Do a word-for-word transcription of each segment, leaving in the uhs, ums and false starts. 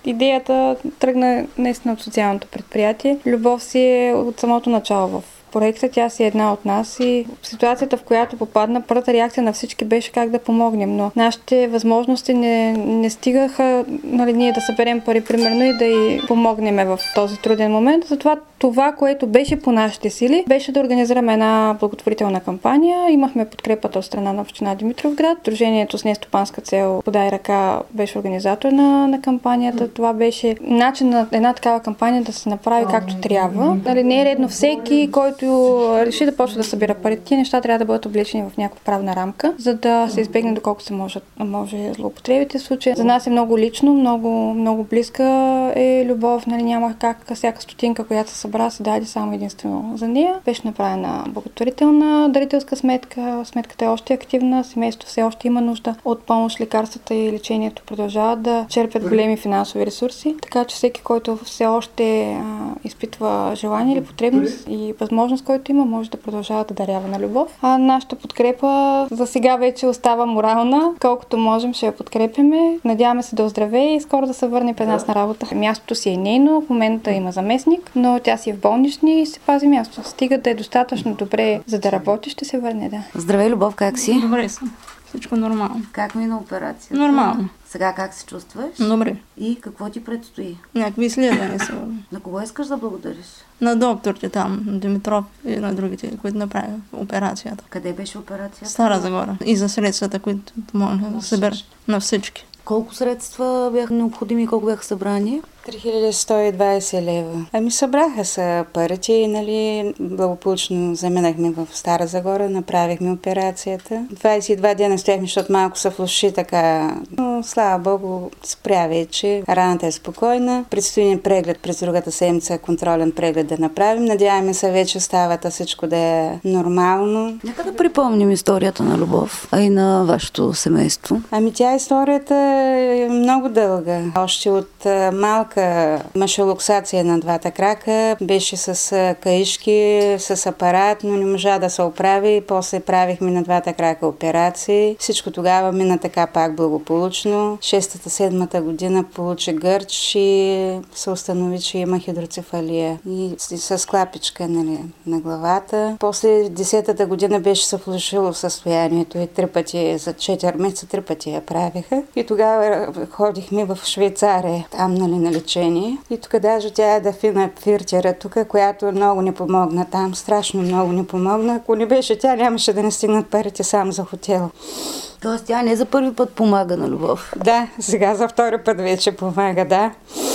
идеята тръгна наистина от социалното предприятие. Любов си е от самото начало в проекта, тя си е една от нас и в ситуацията, в която попадна, първата реакция на всички беше как да помогнем, но нашите възможности не, не стигаха, нали, ние да съберем пари, примерно, и да й помогнем в този труден момент. Затова това, което беше по нашите сили, беше да организираме една благотворителна кампания. Имахме подкрепата от страна на община Димитровград. Дружението с нестопанска цел "Подай ръка" беше организатор на, на кампанията. Това беше начин на една такава кампания да се направи както трябва. Нали, не е редно всеки, който реши да почне да събира пари. Тези неща трябва да бъдат облечени в някаква правна рамка, за да се избегне доколко се може, може злоупотребите в случая. За нас е много лично, много, много близка е Любов. Нали, няма как всяка стотинка, която се събра, се даде само единствено за нея. Беше направена благотворителна дарителска сметка. Сметката е още активна. Семейството все още има нужда от помощ. Лекарствата и лечението продължават да черпят големи финансови ресурси. Така че всеки, който все още а, изпитва желание или потребност и възможност, който има, може да продължава да дарява на Любов. А нашата подкрепа за сега вече остава морална. Колкото можем, ще я подкрепяме. Надяваме се да оздравее и скоро да се върне при нас на работа. Мястото си е нейно. В момента има заместник, но тя си е в болнични и се пази място. Стига да е достатъчно добре, за да работи, ще се върне, да. Здравей, Любов, как си? Добре съм. Всичко нормално. Как мина операцията? Нормално. Сега как се чувстваш? Добре. И какво ти предстои? Някакви изследвания са. На кого искаш да благодариш? На докторите там, на Димитров и на другите, които направиха операцията. Къде беше операцията? Стара Загора. И за средствата, които помогнаха да съберат на всички. Колко средства бяха необходими и колко бяха събрани? три хиляди сто и двадесет лева. Ами събраха се парите и, нали, благополучно заминахме в Стара Загора, направихме операцията. двадесет и два дена стояхме, защото малко се влоши така. Но слава Богу, спря вече. Раната е спокойна. Предстои ни преглед през другата седмица, контролен преглед да направим. Надяваме се вече ставата всичко да е нормално. Нека да припомним историята на Любов, а и на вашето семейство. Ами тя историята е много дълга. Още от малка машалоксация на двата крака, беше с каишки, с апарат, но не можа да се оправи. После правихме на двата крака операции. Всичко тогава мина така пак благополучно. Шестата, седмата година получи гърч и се установи, че има хидроцефалия. И с клапичка, нали, на главата. После десетата година беше се влошило състоянието и три пъти, за четири месеца три пъти я правиха. И тогава ходихме в Швейцария, там, нали, на лечение. И тук даже тя е Дафина Пфиртера, тук, която много ни помогна там, страшно много ни помогна. Ако не беше тя, нямаше да не стигнат парите само за хотел. Тоест тя не за първи път помага на Любов? Да, сега за втори път вече помага, да.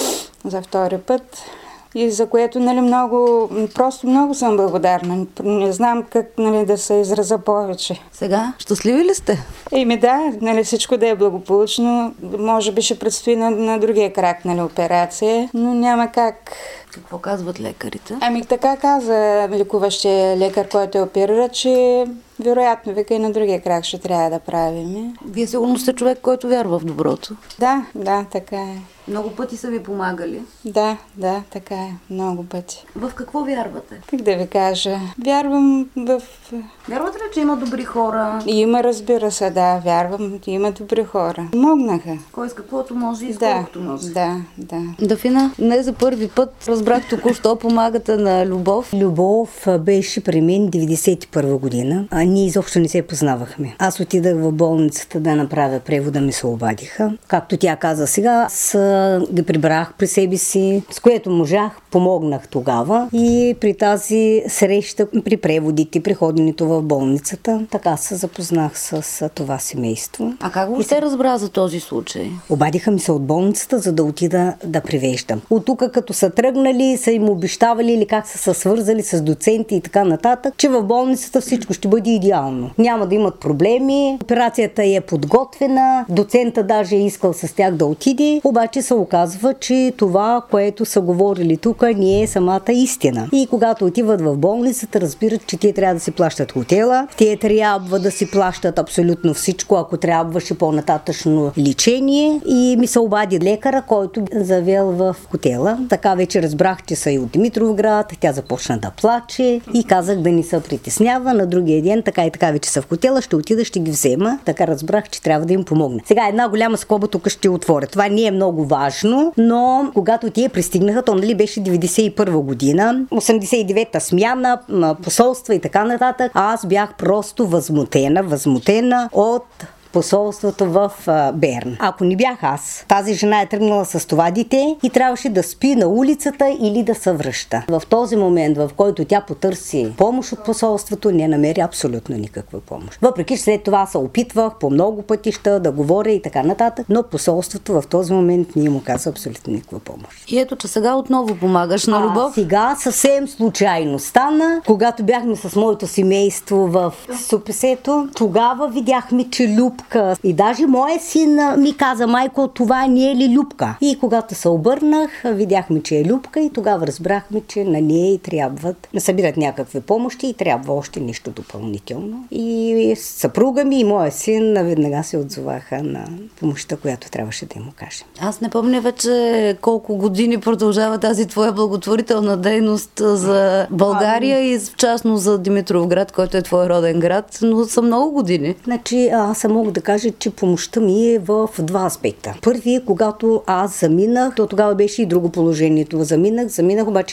За втори път. И за което, нали, много, просто много съм благодарна. Не знам как, нали, да се израза повече. Сега, щастливи ли сте? Еми да, нали, всичко да е благополучно. Може би ще предстои на, на другия крак, нали, операция, но няма как. Какво казват лекарите? Ами така каза лекуващия лекар, който е оперира, че вероятно, вика, и на другия крак ще трябва да правим. Вие сигурно сте човек, който вярва в доброто. Да, да, така е. Много пъти са ви помагали? Да, да, така е. Много пъти. В какво вярвате? Как да ви кажа? Вярвам в... Вярвате ли, че има добри хора? Има, разбира се, да. Вярвам, има добри хора. Могнаха. Кой с каквото може и с да, колкото може. Да, да. Дафина, не за първи път разбрах току-що помагате на Любов. Любов беше при мен деветдесет и първа година, а ние изобщо не се познавахме. Аз отидах в болницата да направя превода, ми се обадиха. Както тя каза сега, с ги прибрах при себе си, с което можах, помогнах тогава. И при тази среща, при преводите, при ходенето в болницата, така се запознах с, с това семейство. А как въобще се разбра за този случай? Обадиха ми се от болницата, за да отида да привеждам. От тук, като са тръгнали, са им обещавали или как са се свързали с доценти и така нататък, че в болницата всичко ще бъде идеално. Няма да имат проблеми, операцията е подготвена, доцента даже е искал с тях да отиде, обаче се оказва, че това, което са говорили тук, не е самата истина. И когато отиват в болницата, разбират, че те трябва да си плащат хотела, те трябва да си плащат абсолютно всичко, ако трябваше по-нататъчно лечение. И ми се обади лекара, който завел в хотела. Така вече разбрах, че са и от Димитровград. Тя започна да плаче и казах да не се притеснява. На другия ден, така и така вече са в хотела, ще отида, ще ги взема. Така разбрах, че трябва да им помогна. Сега една голяма скоба тук ще отворя. Това не е много важно. важно, но когато тие пристигнаха, то нали беше деветдесет и първа година, осемдесет и девета смяна, посолства и така нататък, аз бях просто възмутена, възмутена от посолството в а, Берн. Ако не бях аз, тази жена е тръгнала с това дете и трябваше да спи на улицата или да се връща. В този момент, в който тя потърси помощ от посолството, не намери абсолютно никаква помощ. Въпреки че след това се опитвах по много пътища да говоря и така нататък, но посолството в този момент не му каза абсолютно никаква помощ. И ето, че сега отново помагаш на Любов. А сега съвсем случайно стана, когато бяхме с моето семейство в Супесето, тогава видяхме, че Люб и даже моя син ми каза: майко, това не е ли Любка? И когато се обърнах, видяхме, че е Любка и тогава разбрахме, че на нея и трябват да събират някакви помощи и трябва още нещо допълнително. И съпруга ми и моя син веднага се отзоваха на помощта, която трябваше да им окажем. Аз не помня вече колко години продължава тази твоя благотворителна дейност за България а, и в частност за Димитровград, който е твой роден град, но са много години. Значи, аз мога да кажа, че помощта ми е в два аспекта. Първи е, когато аз заминах, то тогава беше и друго положението. Заминах, заминах обаче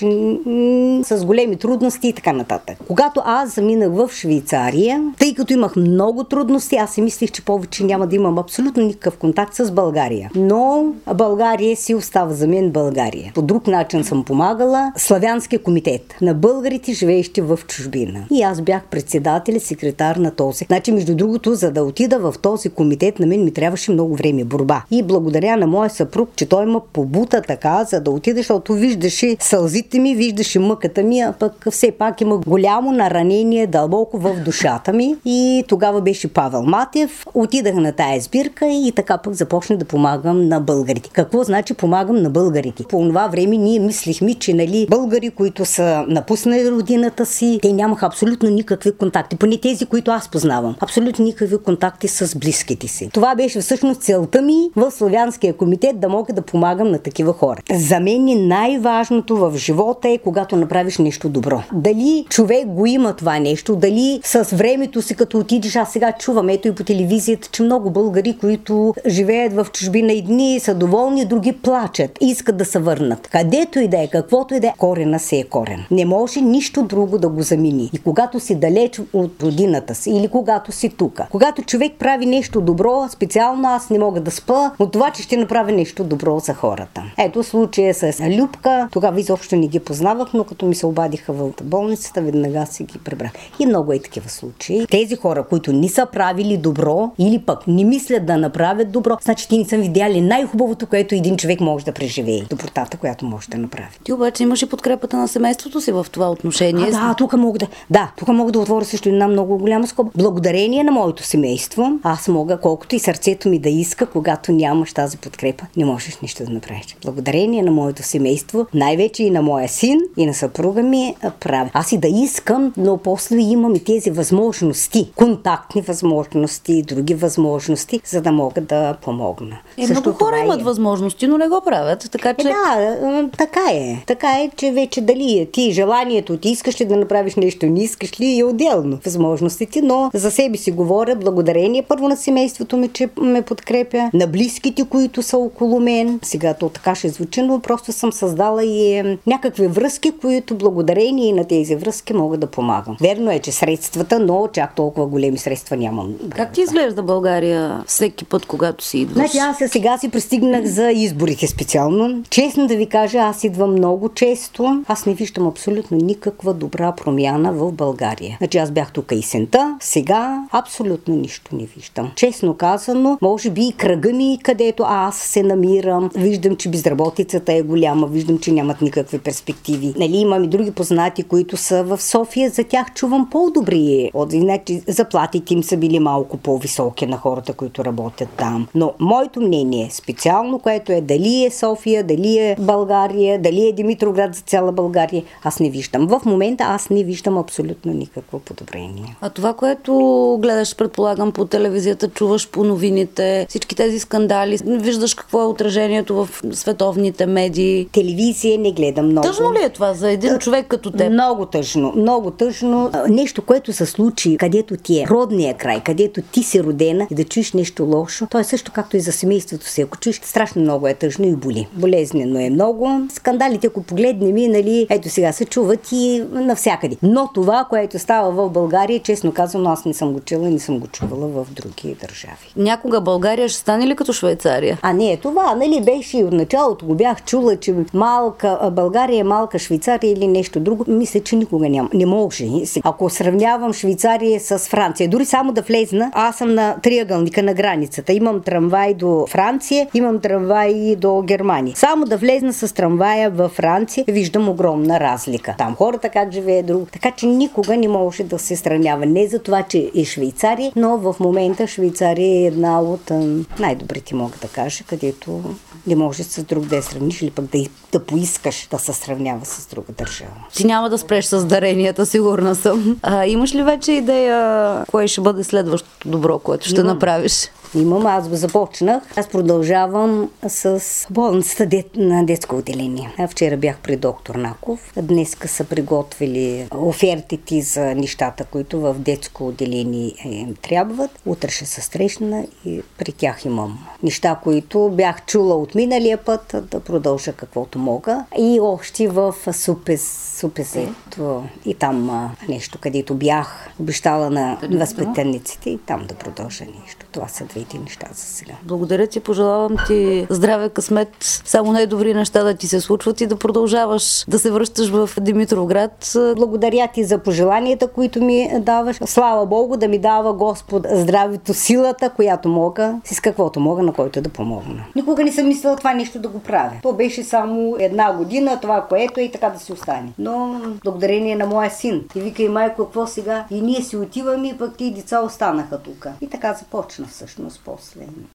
м- с големи трудности и така нататък. Когато аз заминах в Швейцария, тъй като имах много трудности, аз си мислих, че повече няма да имам абсолютно никакъв контакт с България. Но България си остава за мен България. По друг начин съм помагала Славянския комитет на българите, живеещи в чужбина. И аз бях председател и секретар на този. Значи, между другото, за да отида в този комитет, на мен ми трябваше много време, борба. И благодаря на моя съпруг, че той ма побута така, за да отида, защото виждаше сълзите ми, виждаше мъката ми, а пък все пак има голямо наранение дълбоко в душата ми. И тогава беше Павел Матев. Отидах на тая сбирка и така пък започнах да помагам на българите. Какво значи помагам на българите? По това време ние мислихме, че нали, българи, които са напуснали родината си, те нямаха абсолютно никакви контакти. Поне тези, които аз познавам. Абсолютно никакви контакти с близките си. Това беше всъщност целта ми в Славянския комитет, да мога да помагам на такива хора. За мен е най-важното в живота е когато направиш нещо добро. Дали човек го има това нещо, дали с времето си като отидеш, аз сега чувам ето и по телевизията, че много българи, които живеят в чужбина едни са доволни, други плачат, искат да се върнат. Където и да е, каквото и да е, корена се е корен. Не може нищо друго да го замени. И когато си далеч от родината си или когато си тука, когато човек прави нещо добро, специално аз не мога да спа от това, че ще направя нещо добро за хората. Ето случая с Любка, тогава изобщо не ги познавах, но като ми се обадиха в болницата, веднага си ги прибрах. И много е такива случаи. Тези хора, които не са правили добро или пък не мислят да направят добро, значи ти не са видяли най-хубавото, което един човек може да преживее. Добротата, която може да направи. Ти обаче имаш и подкрепата на семейството си в това отношение. А, да, тук мога да. Да, тук мога да отворя също една много голяма скоба. Благодарение на моето семейство, аз мога, колкото и сърцето ми да иска, когато нямаш тази подкрепа, не можеш нищо да направиш. Благодарение на моето семейство, най-вече и на моя син, и на съпруга ми правя. Аз и да искам, но после имам и тези възможности, контактни възможности, други възможности, за да мога да помогна. Е, много хора имат е... възможности, но не го правят, така че... Е, да, така е. Така е, че вече дали е ти желанието, ти искаш ли да направиш нещо, не искаш ли, е отделно възможностите, но за себе си говоря благодарение първо на семейството ми, че ме подкрепя, на близките, които са около мен. Сега то така ще звучи, но просто съм създала и е, някакви връзки, които благодарение на тези връзки мога да помагам. Верно е, че средствата, но чак толкова големи средства нямам. Как ти изглежда България всеки път, когато си идваш? Значи аз сега си пристигнах за изборите специално. Честно да ви кажа, аз идвам много често. Аз не виждам абсолютно никаква добра промяна в България. Значи аз бях тук есента, сега абсолютно нищо не виждам. Честно казано, може би и кръга ми, където аз се намирам, виждам, че безработицата е голяма, виждам, че нямат никакви перспективи. Нали, имам и други познати, които са в София, за тях чувам по-добри. Значи, заплатите им са били малко по-високи на хората, които работят там. Но моето мнение, специално, което е дали е София, дали е България, дали е Димитровград за цяла България, аз не виждам. В момента аз не виждам абсолютно никакво подобрение. А това, което гледаш, предполагам, по телевизията, телевизията, чуваш по новините, всички тези скандали, виждаш какво е отражението в световните медии. Телевизия не гледам много. Тъжно ли е това за един човек като теб? Много тъжно, много тъжно. Нещо, което се случи, където ти е родния край, където ти си родена и да чуеш нещо лошо, то е също както и за семейството си. Ако чуеш, страшно много е тъжно и боли. Болезнено е много. Скандалите, ако погледнем, и, нали, ето сега се чуват и навсякъде. Но това, което става в България, честно казвам, аз не съм го чула и не съм го чувала в други държави. Някога България ще стане ли като Швейцария? А не, това, нали, беше и от началото го бях чула, че малка, България е малка Швейцария или нещо друго. Мисля, че никога няма. Не може. Ако сравнявам Швейцария с Франция, дори само да влезна, аз съм на триъгълника на границата. Имам трамвай до Франция, имам трамвай до Германия. Само да влезна с трамвая във Франция, виждам огромна разлика. Там хората как живее друго. Така че никога не може да се сравнява. Не за това, че е Швейцария, но в момента Швейцария е една от най-добрите, мога да кажа, където не може с друг да я сравниш или пък да, да поискаш да се сравнява с друга държава. Ти няма да спреш с даренията, сигурна съм. А, имаш ли вече идея кое ще бъде следващото добро, което ще Имам. направиш? Имам, аз го започнах. Аз продължавам с болницата дет, на детско отделение. А вчера бях при доктор Наков. Днеска са приготвили офертите за нещата, които в детско отделение им трябват. Утре ще се срещна и при тях имам неща, които бях чула от миналия път, да продължа каквото мога. И още в Супес, Супесето и там а, нещо, където бях обещала на възпитаниците и там да продължа нещо. Това са двете неща за сега. Благодаря ти, пожелавам ти здраве, късмет, само най-добри неща да ти се случват и да продължаваш да се връщаш в Димитровград. Благодаря ти за пожеланията, които ми даваш. Слава Богу, да ми дава Господ здравето, силата, която мога, с каквото мога, на който да помогна. Никога не съм мислила това нещо да го правя. То беше само една година, това, което е и така да си остане. Но благодарение на моя син. И вика и майко, какво сега? И ние си отиваме, пък ти деца останаха тук. И така започна всъщност после.